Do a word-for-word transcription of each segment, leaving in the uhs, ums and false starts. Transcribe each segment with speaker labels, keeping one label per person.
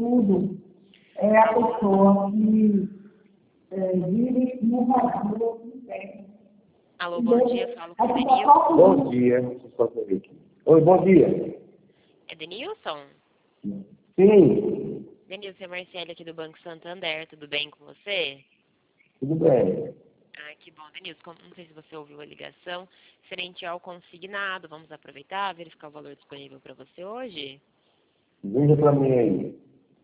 Speaker 1: tudo é a pessoa que é, vive no vazio do inferno.
Speaker 2: Alô, bom dia, falo com o
Speaker 1: Aqui
Speaker 2: Denilson.
Speaker 1: tá todo
Speaker 3: Bom
Speaker 1: mundo.
Speaker 3: dia. Deixa eu só ver aqui. Oi, bom dia.
Speaker 2: É Denilson?
Speaker 3: Sim,
Speaker 2: Denilson, é Marcele aqui do Banco Santander, tudo bem com você?
Speaker 3: tudo bem.
Speaker 2: Ah, que bom, Denilson, como- não sei se você ouviu a ligação, referente ao consignado, vamos aproveitar, verificar o valor disponível para você hoje?
Speaker 3: Veja pra mim aí.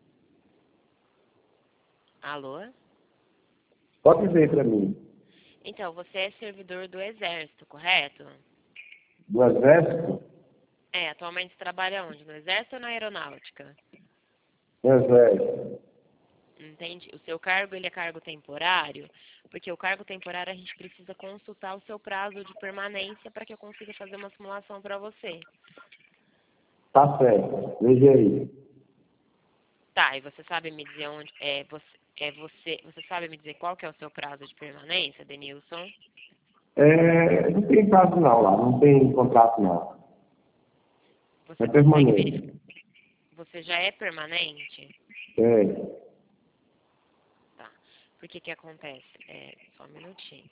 Speaker 2: Alô?
Speaker 3: Pode ver pra mim.
Speaker 2: Então, você é servidor do Exército, correto?
Speaker 3: Do Exército?
Speaker 2: É, atualmente você trabalha onde? No Exército ou na Aeronáutica?
Speaker 3: Do Exército.
Speaker 2: Entende? O seu cargo, ele é cargo temporário, porque o cargo temporário a gente precisa consultar o seu prazo de permanência para que eu consiga fazer uma simulação para você.
Speaker 3: Tá certo. Veja aí.
Speaker 2: Tá, e você sabe me dizer onde é você, é você, você sabe me dizer qual que é o seu prazo de permanência, Denilson?
Speaker 3: É, não tem prazo não lá, não tem contrato não.
Speaker 2: Você
Speaker 3: É
Speaker 2: consegue verificar?
Speaker 3: permanente.
Speaker 2: Você já é permanente?
Speaker 3: É.
Speaker 2: Tá. Por que que acontece? É, só um minutinho.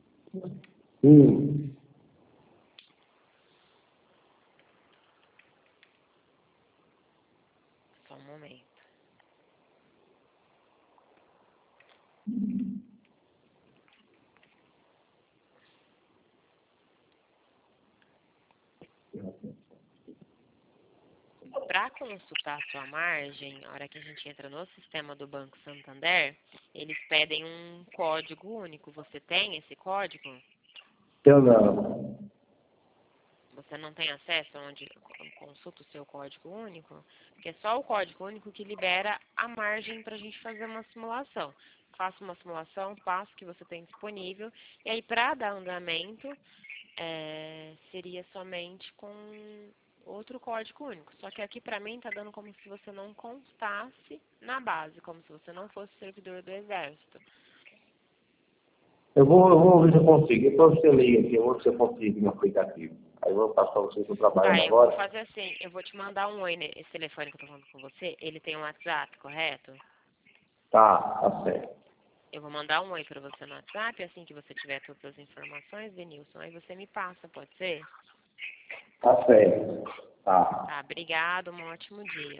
Speaker 3: Sim.
Speaker 2: Só um momento. Para consultar a sua margem, na hora que a gente entra no sistema do Banco Santander, eles pedem um código único. Você tem esse código?
Speaker 3: Eu não.
Speaker 2: Você não tem acesso onde consulta o seu código único? Porque é só o código único que libera a margem para a gente fazer uma simulação. Faça uma simulação, passo que você tem disponível, e aí para dar andamento, é, seria somente com outro código único. Só que aqui para mim está dando como se você não constasse na base, como se você não fosse servidor do Exército.
Speaker 3: Eu vou, eu vou ver se eu consigo. Depois você liga aqui, eu vou ver se eu consigo no aplicativo. Aí eu vou passar para vocês que eu trabalhando
Speaker 2: Tá, eu vou
Speaker 3: agora.
Speaker 2: fazer assim, eu vou te mandar um oi nesse telefone que eu tô falando com você. Ele tem um WhatsApp, correto?
Speaker 3: Tá, tá certo.
Speaker 2: Eu vou mandar um oi para você no WhatsApp, assim que você tiver todas as informações, Denilson, aí você me passa, pode ser?
Speaker 3: Tá certo. Tá.
Speaker 2: Tá, obrigado, um ótimo dia.